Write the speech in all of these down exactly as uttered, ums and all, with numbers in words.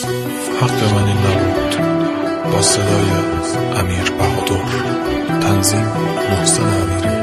حق من این نبود. با صدای امیر بهادر، تنظیم محسن امیری.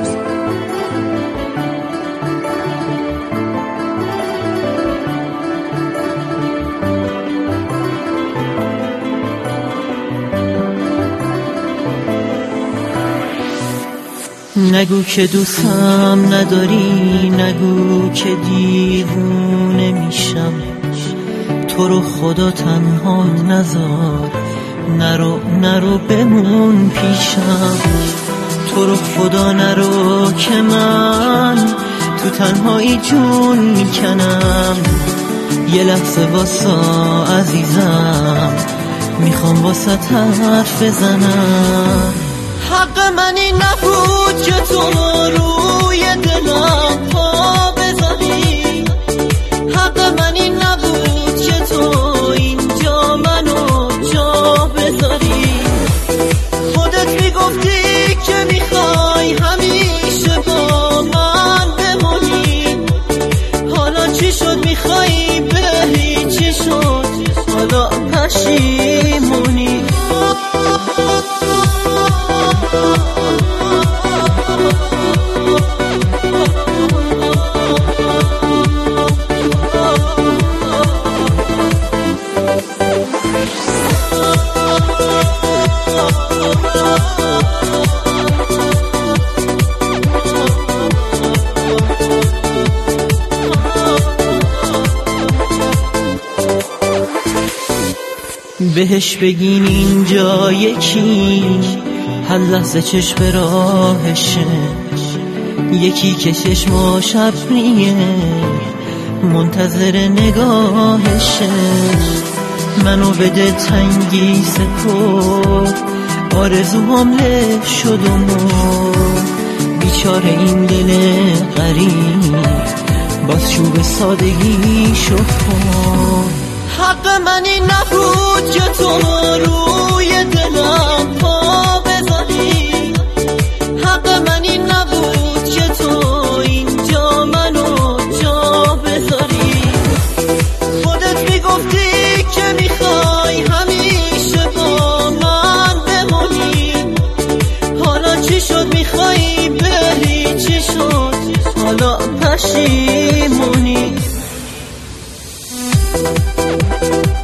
نگو که دوستم نداری، نگو که دیوونه میشم، تو رو خدا تنها نذار، نرو نرو بمون پیشم، تو رو خدا نرو که من تو تنهایی جون میکنم، یه لحظه واسا عزیزم میخوام واسه حرف بزنم. حق من این نبود که تو روی دلم پا بذاری، حق من این نبود که تو اینجا منو جا بذاری، خودت میگفتی که میخوای همیشه با من بمونی، حالا چی شد میخوای بری، چی شد حالا پشیمونی. بهش بگین اینجا یکی هر لحظه چشم به راهشه، یکی که چشم شبریه منتظر نگاهشه، منو بده تنگی سپر، آرزوام له شد و مرد، بیچاره این دل غریب باز چوب سادگی شد. حق من این نبود که تو روی دلم پا بذاری، حق من این نبود که تو اینجا منو جا بذاری، خودت میگفتی که میخوای همیشه با من بمونی، حالا چی شد میخوای بری، چی شد حالا پشیمونی.